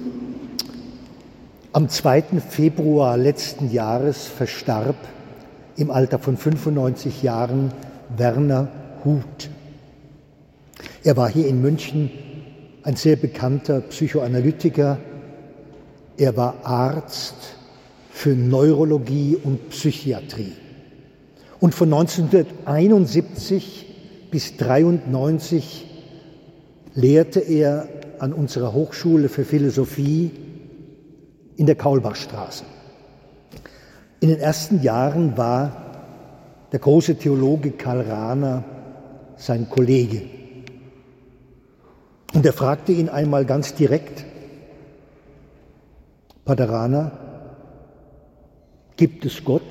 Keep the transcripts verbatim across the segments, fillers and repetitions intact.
Am zweiten Februar letzten Jahres verstarb im Alter von fünfundneunzig Jahren Werner Huth. Er war hier in München ein sehr bekannter Psychoanalytiker. Er war Arzt für Neurologie und Psychiatrie. Und von neunzehnhunderteinundsiebzig bis neunzehnhundertdreiundneunzig lehrte er an unserer Hochschule für Philosophie in der Kaulbachstraße. In den ersten Jahren war der große Theologe Karl Rahner sein Kollege. Und er fragte ihn einmal ganz direkt: Pater Rahner, gibt es Gott?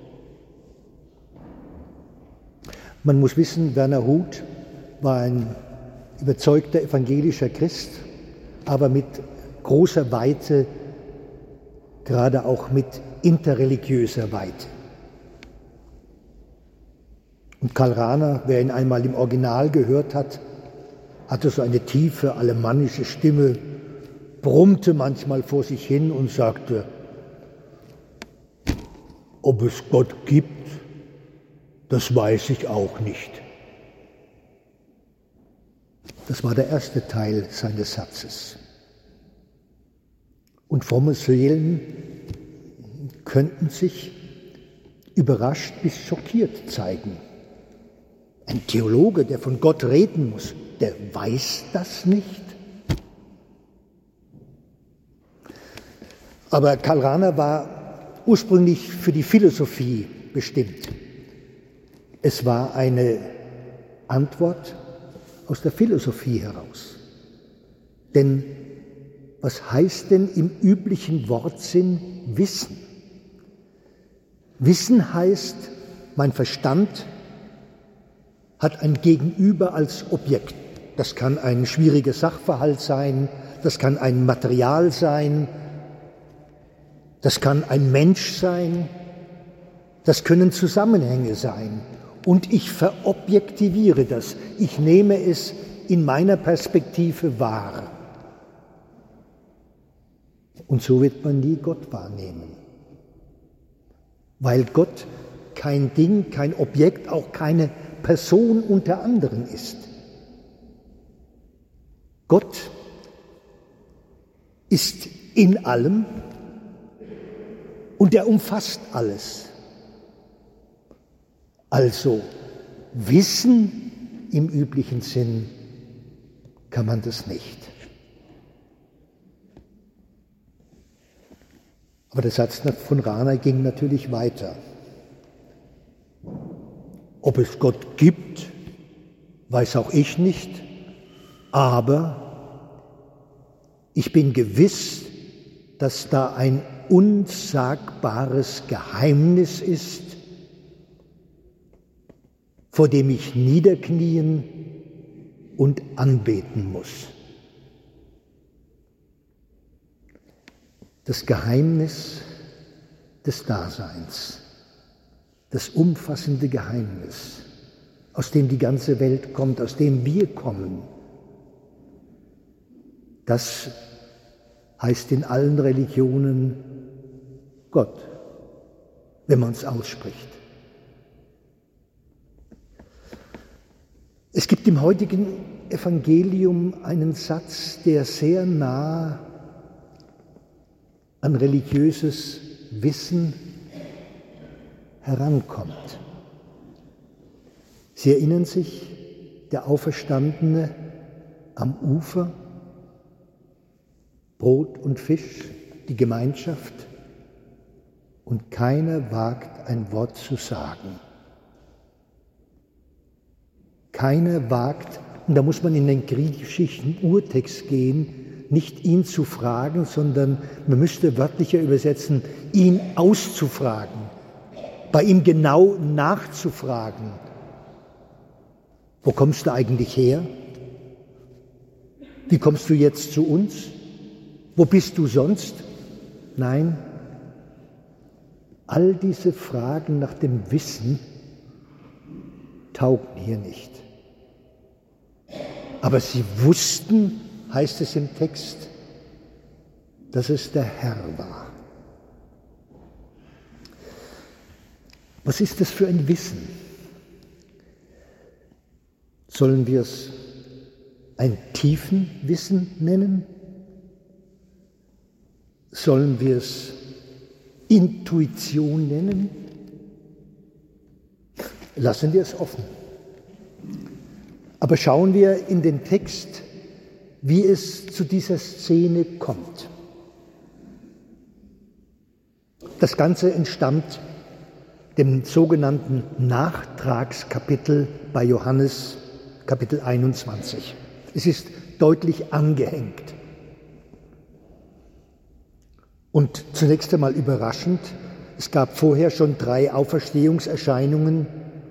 Man muss wissen, Werner Huth war ein überzeugter evangelischer Christ, aber mit großer Weite, gerade auch mit interreligiöser Weite. Und Karl Rahner, wer ihn einmal im Original gehört hat, hatte so eine tiefe alemannische Stimme, brummte manchmal vor sich hin und sagte: Ob es Gott gibt, das weiß ich auch nicht. Das war der erste Teil seines Satzes. Und fromme Seelen könnten sich überrascht bis schockiert zeigen. Ein Theologe, der von Gott reden muss, der weiß das nicht. Aber Karl Rahner war ursprünglich für die Philosophie bestimmt. Es war eine Antwort aus der Philosophie heraus. Denn was heißt denn im üblichen Wortsinn Wissen? Wissen heißt, mein Verstand hat ein Gegenüber als Objekt. Das kann ein schwieriger Sachverhalt sein, das kann ein Material sein, das kann ein Mensch sein, das können Zusammenhänge sein. Und ich verobjektiviere das. Ich nehme es in meiner Perspektive wahr. Und so wird man nie Gott wahrnehmen. Weil Gott kein Ding, kein Objekt, auch keine Person unter anderen ist. Gott ist in allem und er umfasst alles. Also Wissen im üblichen Sinn kann man das nicht. Aber der Satz von Rahner ging natürlich weiter. Ob es Gott gibt, weiß auch ich nicht, aber ich bin gewiss, dass da ein unsagbares Geheimnis ist, vor dem ich niederknien und anbeten muss. Das Geheimnis des Daseins, das umfassende Geheimnis, aus dem die ganze Welt kommt, aus dem wir kommen, das heißt in allen Religionen Gott, wenn man es ausspricht. Es gibt im heutigen Evangelium einen Satz, der sehr nah an religiöses Wissen herankommt. Sie erinnern sich, der Auferstandene am Ufer, Brot und Fisch, die Gemeinschaft, und keiner wagt ein Wort zu sagen. Keiner wagt, und da muss man in den griechischen Urtext gehen, nicht ihn zu fragen, sondern man müsste wörtlicher übersetzen, ihn auszufragen, bei ihm genau nachzufragen. Wo kommst du eigentlich her? Wie kommst du jetzt zu uns? Wo bist du sonst? Nein, all diese Fragen nach dem Wissen taugen hier nicht. Aber sie wussten, heißt es im Text, dass es der Herr war. Was ist das für ein Wissen? Sollen wir es ein Tiefenwissen nennen? Sollen wir es Intuition nennen? Lassen wir es offen. Aber schauen wir in den Text, wie es zu dieser Szene kommt. Das Ganze entstammt dem sogenannten Nachtragskapitel bei Johannes, Kapitel einundzwanzig. Es ist deutlich angehängt. Und zunächst einmal überraschend, es gab vorher schon drei Auferstehungserscheinungen.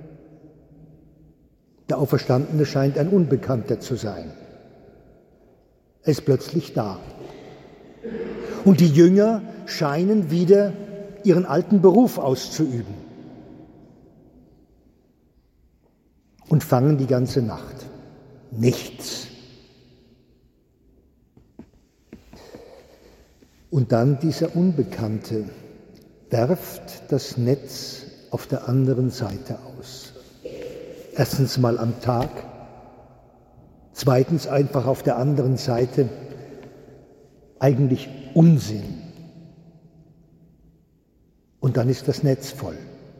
Der Auferstandene scheint ein Unbekannter zu sein. Er ist plötzlich da. Und die Jünger scheinen wieder ihren alten Beruf auszuüben und fangen die ganze Nacht. Nichts. Und dann dieser Unbekannte werft das Netz auf der anderen Seite aus. Erstens mal am Tag, zweitens einfach auf der anderen Seite eigentlich Unsinn. Und dann ist das Netz voll.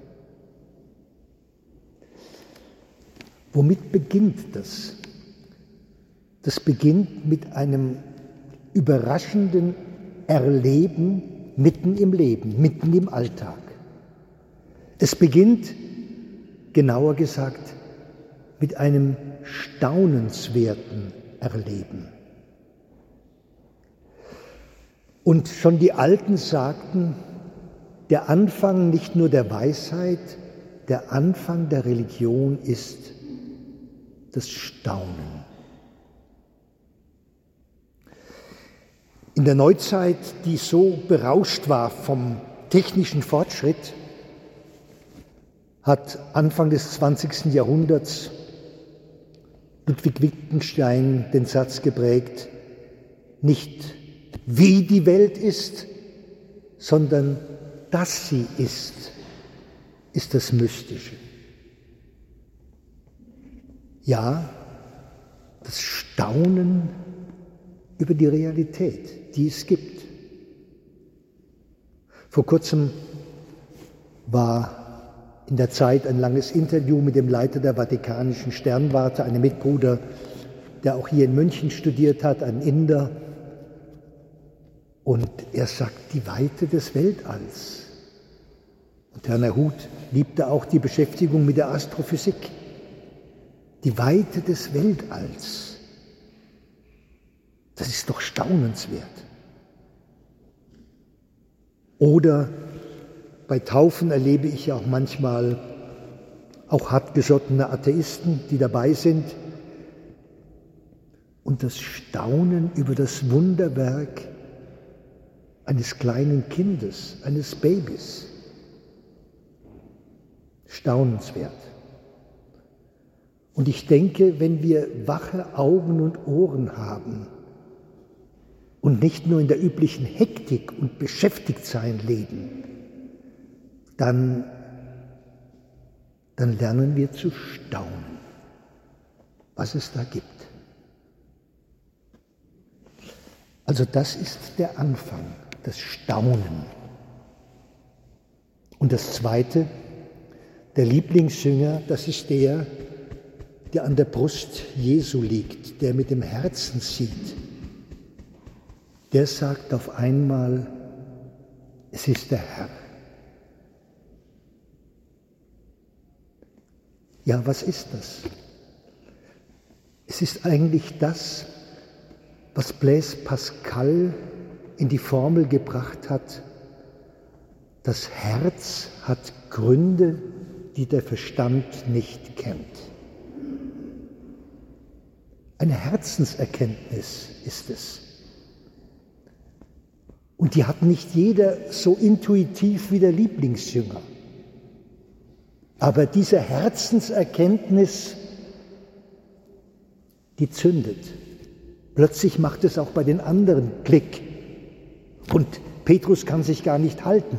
Womit beginnt das? Das beginnt mit einem überraschenden Erleben mitten im Leben, mitten im Alltag. Es beginnt, genauer gesagt, mit einem staunenswerten Erleben. Und schon die Alten sagten, der Anfang nicht nur der Weisheit, der Anfang der Religion ist das Staunen. In der Neuzeit, die so berauscht war vom technischen Fortschritt, hat Anfang des zwanzigsten Jahrhunderts Ludwig Wittgenstein den Satz geprägt, nicht wie die Welt ist, sondern dass sie ist, ist das Mystische. Ja, das Staunen über die Realität, die es gibt. Vor kurzem war in der Zeit ein langes Interview mit dem Leiter der Vatikanischen Sternwarte, einem Mitbruder, der auch hier in München studiert hat, ein Inder. Und er sagt, die Weite des Weltalls. Und Werner Huth liebte auch die Beschäftigung mit der Astrophysik. Die Weite des Weltalls. Das ist doch staunenswert. Oder bei Taufen erlebe ich ja auch manchmal auch hartgesottene Atheisten, die dabei sind. Und das Staunen über das Wunderwerk eines kleinen Kindes, eines Babys. Staunenswert. Und ich denke, wenn wir wache Augen und Ohren haben und nicht nur in der üblichen Hektik und Beschäftigtsein leben, dann, dann lernen wir zu staunen, was es da gibt. Also das ist der Anfang, das Staunen. Und das Zweite, der Lieblingsjünger, das ist der, der an der Brust Jesu liegt, der mit dem Herzen sieht. Der sagt auf einmal, es ist der Herr. Ja, was ist das? Es ist eigentlich das, was Blaise Pascal in die Formel gebracht hat, das Herz hat Gründe, die der Verstand nicht kennt. Eine Herzenserkenntnis ist es. Und die hat nicht jeder so intuitiv wie der Lieblingsjünger. Aber diese Herzenserkenntnis, die zündet. Plötzlich macht es auch bei den anderen Klick. Und Petrus kann sich gar nicht halten.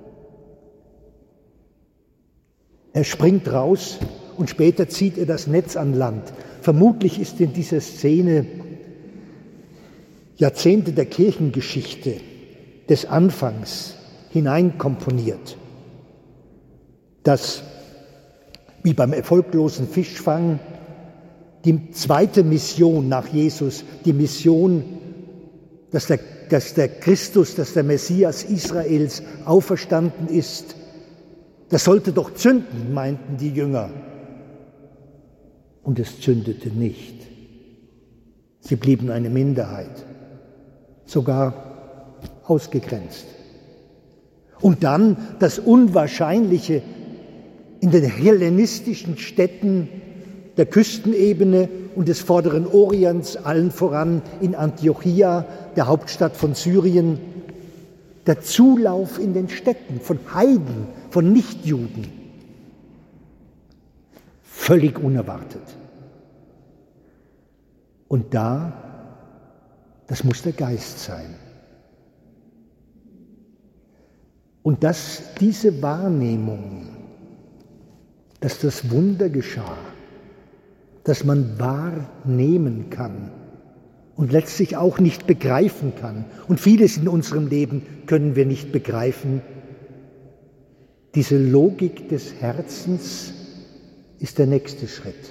Er springt raus und später zieht er das Netz an Land. Vermutlich ist in dieser Szene Jahrzehnte der Kirchengeschichte des Anfangs hineinkomponiert, dass, wie beim erfolglosen Fischfang, die zweite Mission nach Jesus, die Mission, dass der, dass der Christus, dass der Messias Israels auferstanden ist, das sollte doch zünden, meinten die Jünger. Und es zündete nicht. Sie blieben eine Minderheit, sogar ausgegrenzt. Und dann das Unwahrscheinliche in den hellenistischen Städten der Küstenebene und des Vorderen Orients, allen voran in Antiochia, der Hauptstadt von Syrien, der Zulauf in den Städten von Heiden, von Nichtjuden. Völlig unerwartet. Und da, das muss der Geist sein. Und dass diese Wahrnehmung, dass das Wunder geschah, dass man wahrnehmen kann und letztlich auch nicht begreifen kann. Und vieles in unserem Leben können wir nicht begreifen. Diese Logik des Herzens ist der nächste Schritt.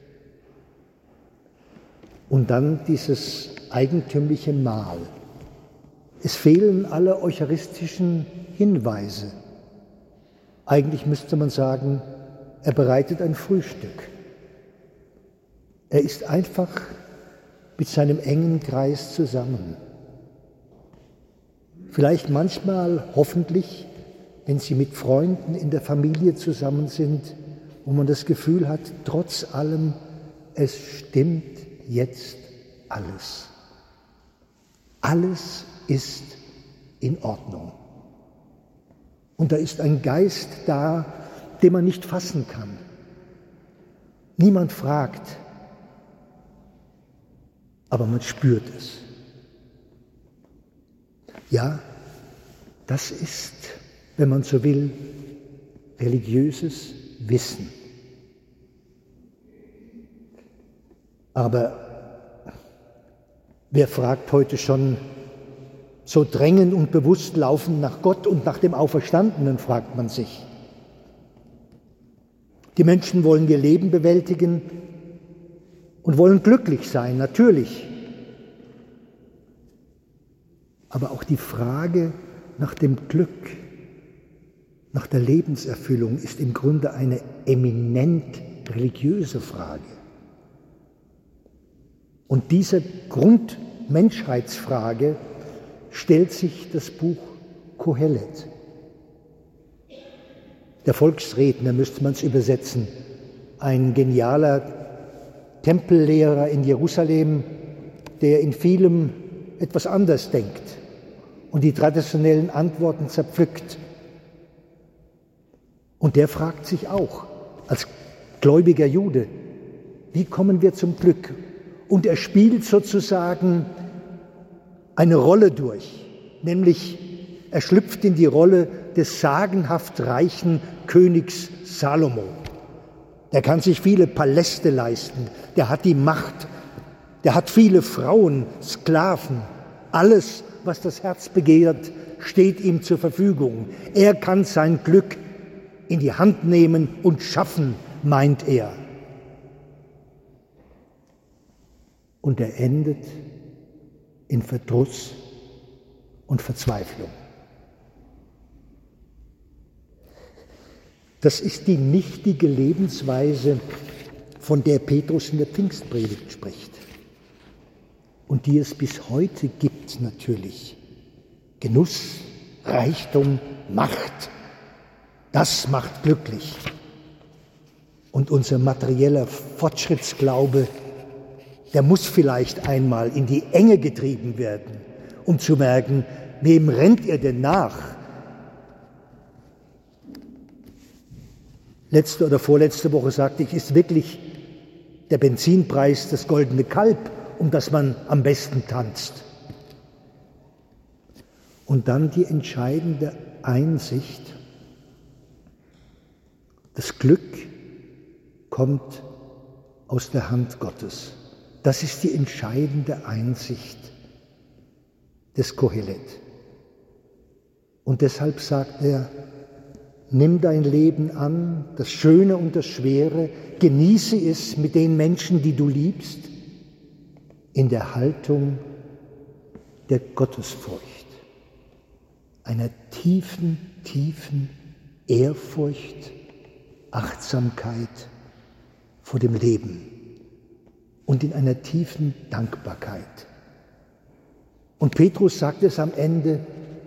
Und dann dieses eigentümliche Mahl. Es fehlen alle eucharistischen Hinweise. Eigentlich müsste man sagen, er bereitet ein Frühstück. Er ist einfach mit seinem engen Kreis zusammen. Vielleicht manchmal, hoffentlich, wenn sie mit Freunden in der Familie zusammen sind, wo man das Gefühl hat, trotz allem, es stimmt jetzt alles. Alles ist in Ordnung. Und da ist ein Geist da, den man nicht fassen kann. Niemand fragt, aber man spürt es. Ja, das ist, wenn man so will, religiöses Wissen. Aber wer fragt heute schon so drängend und bewusst laufen nach Gott und nach dem Auferstandenen, fragt man sich. Die Menschen wollen ihr Leben bewältigen und wollen glücklich sein, natürlich. Aber auch die Frage nach dem Glück, nach der Lebenserfüllung ist im Grunde eine eminent religiöse Frage. Und dieser Grundmenschheitsfrage stellt sich das Buch Kohelet. Der Volksredner, müsste man es übersetzen, ein genialer Tempellehrer in Jerusalem, der in vielem etwas anders denkt und die traditionellen Antworten zerpflückt. Und der fragt sich auch, als gläubiger Jude, wie kommen wir zum Glück? Und er spielt sozusagen eine Rolle durch, nämlich er schlüpft in die Rolle des sagenhaft reichen Königs Salomo. Der kann sich viele Paläste leisten, der hat die Macht, der hat viele Frauen, Sklaven, alles, was das Herz begehrt, steht ihm zur Verfügung. Er kann sein Glück in die Hand nehmen und schaffen, meint er. Und er endet in Verdruss und Verzweiflung. Das ist die nichtige Lebensweise, von der Petrus in der Pfingstpredigt spricht und die es bis heute gibt natürlich. Genuss, Reichtum, Macht, das macht glücklich. Und unser materieller Fortschrittsglaube, der muss vielleicht einmal in die Enge getrieben werden, um zu merken, wem rennt ihr denn nach? Letzte oder vorletzte Woche sagte ich, ist wirklich der Benzinpreis das goldene Kalb, um das man am besten tanzt. Und dann die entscheidende Einsicht: Das Glück kommt aus der Hand Gottes. Das ist die entscheidende Einsicht des Kohelet. Und deshalb sagt er: Nimm dein Leben an, das Schöne und das Schwere, genieße es mit den Menschen, die du liebst, in der Haltung der Gottesfurcht, einer tiefen, tiefen Ehrfurcht, Achtsamkeit vor dem Leben und in einer tiefen Dankbarkeit. Und Petrus sagt es am Ende: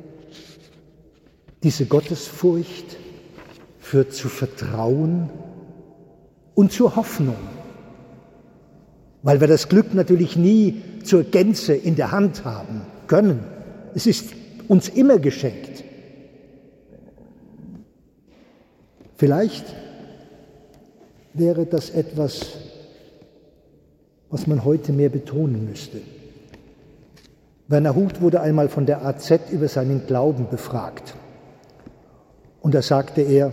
Diese Gottesfurcht führt zu Vertrauen und zur Hoffnung, weil wir das Glück natürlich nie zur Gänze in der Hand haben können. Es ist uns immer geschenkt. Vielleicht wäre das etwas, was man heute mehr betonen müsste. Werner Huth wurde einmal von der A Z über seinen Glauben befragt. Und da sagte er: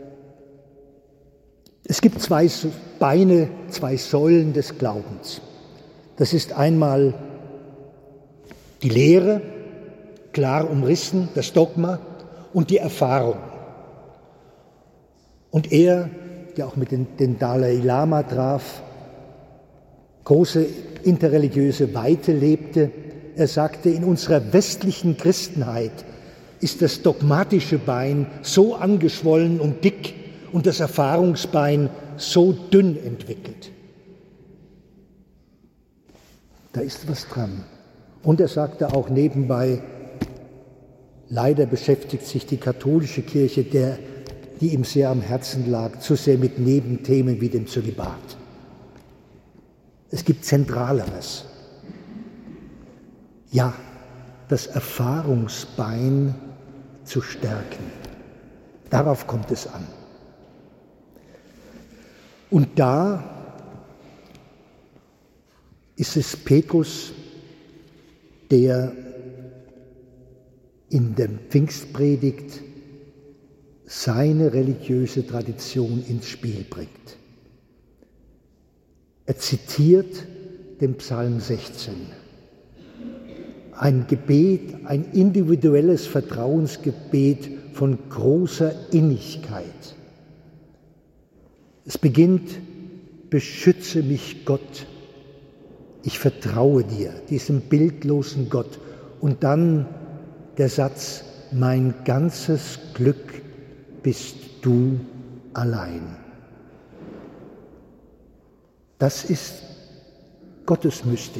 Es gibt zwei Beine, zwei Säulen des Glaubens. Das ist einmal die Lehre, klar umrissen, das Dogma, und die Erfahrung. Und er, der auch mit den, den Dalai Lama traf, große interreligiöse Weite lebte, er sagte: In unserer westlichen Christenheit ist das dogmatische Bein so angeschwollen und dick und das Erfahrungsbein so dünn entwickelt. Da ist was dran. Und er sagte auch nebenbei: Leider beschäftigt sich die katholische Kirche, der, die ihm sehr am Herzen lag, zu sehr mit Nebenthemen wie dem Zölibat. Es gibt Zentraleres. Ja, das Erfahrungsbein zu stärken. Darauf kommt es an. Und da ist es Petrus, der in der Pfingstpredigt seine religiöse Tradition ins Spiel bringt. Er zitiert den Psalm sechzehn. Ein Gebet, ein individuelles Vertrauensgebet von großer Innigkeit. Es beginnt: Beschütze mich, Gott, ich vertraue dir, diesem bildlosen Gott. Und dann der Satz: Mein ganzes Glück bist du allein. Das ist Gottesmystik.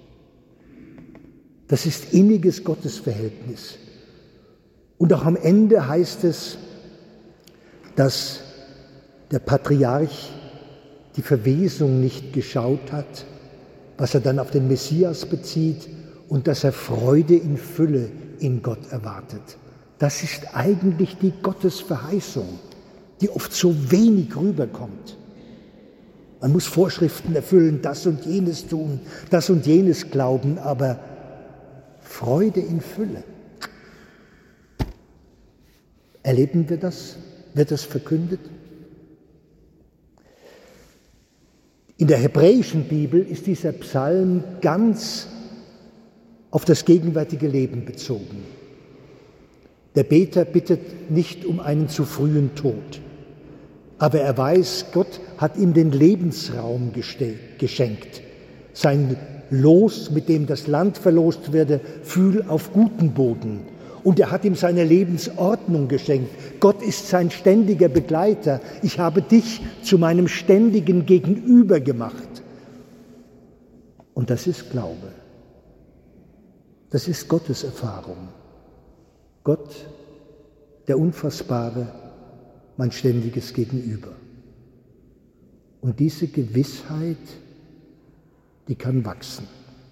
Das ist inniges Gottesverhältnis. Und auch am Ende heißt es, dass der Patriarch die Verwesung nicht geschaut hat, was er dann auf den Messias bezieht, und dass er Freude in Fülle in Gott erwartet. Das ist eigentlich die Gottesverheißung, die oft so wenig rüberkommt. Man muss Vorschriften erfüllen, das und jenes tun, das und jenes glauben, aber Freude in Fülle. Erleben wir das? Wird das verkündet? In der hebräischen Bibel ist dieser Psalm ganz auf das gegenwärtige Leben bezogen. Der Beter bittet nicht um einen zu frühen Tod, aber er weiß, Gott hat ihm den Lebensraum gestellt, geschenkt. Sein Los, mit dem das Land verlost werde, fühl auf guten Boden. Und er hat ihm seine Lebensordnung geschenkt. Gott ist sein ständiger Begleiter. Ich habe dich zu meinem ständigen Gegenüber gemacht. Und das ist Glaube. Das ist Gottes Erfahrung. Gott, der Unfassbare, mein ständiges Gegenüber. Und diese Gewissheit, die kann wachsen.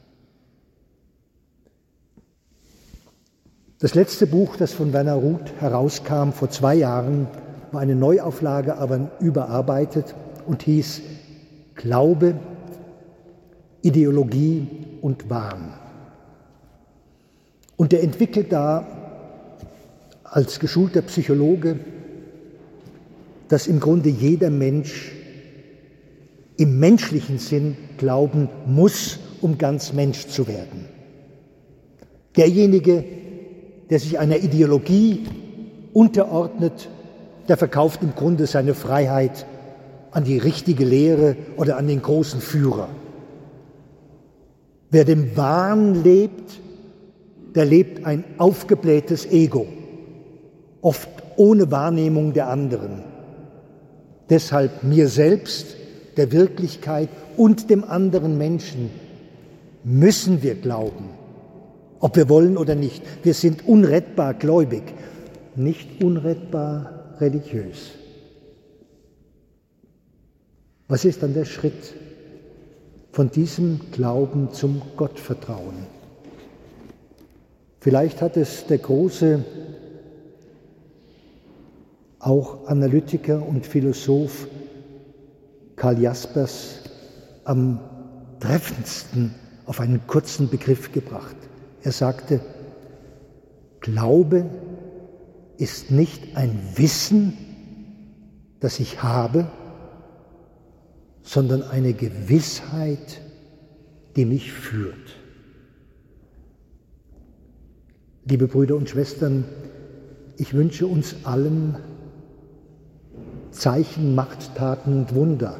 Das letzte Buch, das von Werner Huth herauskam vor zwei Jahren, war eine Neuauflage, aber überarbeitet und hieß Glaube, Ideologie und Wahn. Und er entwickelt da als geschulter Psychologe, dass im Grunde jeder Mensch im menschlichen Sinn glauben muss, um ganz Mensch zu werden. Derjenige, der sich einer Ideologie unterordnet, der verkauft im Grunde seine Freiheit an die richtige Lehre oder an den großen Führer. Wer dem Wahn lebt, der lebt ein aufgeblähtes Ego, oft ohne Wahrnehmung der anderen. Deshalb mir selbst, der Wirklichkeit und dem anderen Menschen müssen wir glauben, ob wir wollen oder nicht. Wir sind unrettbar gläubig, nicht unrettbar religiös. Was ist dann der Schritt von diesem Glauben zum Gottvertrauen? Vielleicht hat es der große, auch Analytiker und Philosoph Karl Jaspers am treffendsten auf einen kurzen Begriff gebracht. Er sagte, Glaube ist nicht ein Wissen, das ich habe, sondern eine Gewissheit, die mich führt. Liebe Brüder und Schwestern, ich wünsche uns allen Zeichen, Machttaten und Wunder,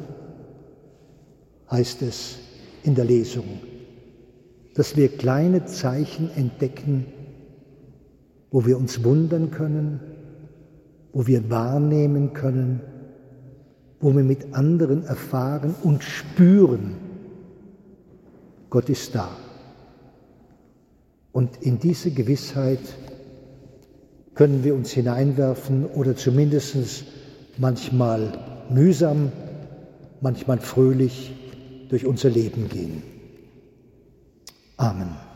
heißt es in der Lesung, dass wir kleine Zeichen entdecken, wo wir uns wundern können, wo wir wahrnehmen können, wo wir mit anderen erfahren und spüren, Gott ist da. Und in diese Gewissheit können wir uns hineinwerfen oder zumindest manchmal mühsam, manchmal fröhlich durch unser Leben gehen. Amen.